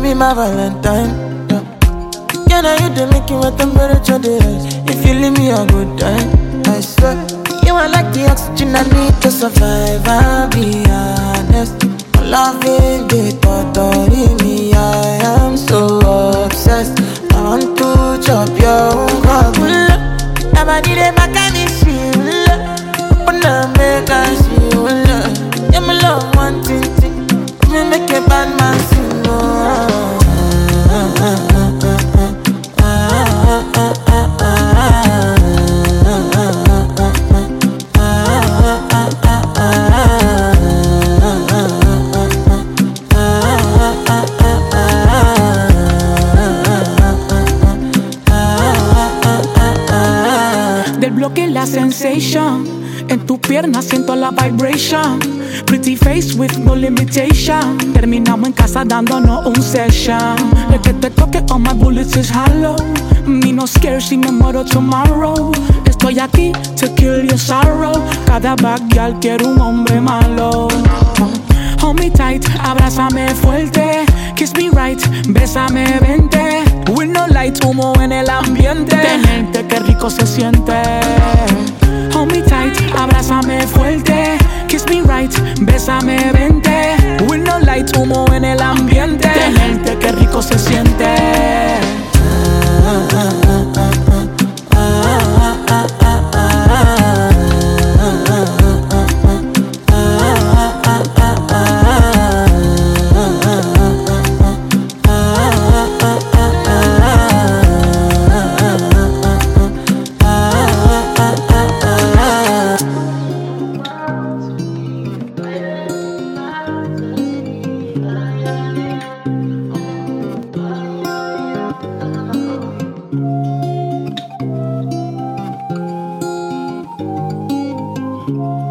be my Valentine. Yeah. Can I you the making my temperature the rise? If you leave me a good time, I swear. You are like the oxygen I need to survive. I'll be honest. Loving the thought of me, I am so obsessed. I want to chop your own. Never did it back and it's you. Open up, make us see you. Yeah, my love, one thing. Me make a bad man sing. Del bloque la sensation, en tu pierna siento la vibration. Pretty face with no limitation. Terminamos en casa dándonos un session. El que te toque on my bullets is hollow. Me no scared si me muero tomorrow. Estoy aquí to kill your sorrow. Cada bad girl quiere un hombre malo. Hold me tight, abrázame fuerte. Kiss me right, bésame, vente. With no light, humo en el ambiente. Tenerte, qué rico se siente. Hold me tight, abrázame fuerte. Kiss me right, bésame, vente. With no light, humo en el ambiente. Tenerte, qué rico se siente. Thank you.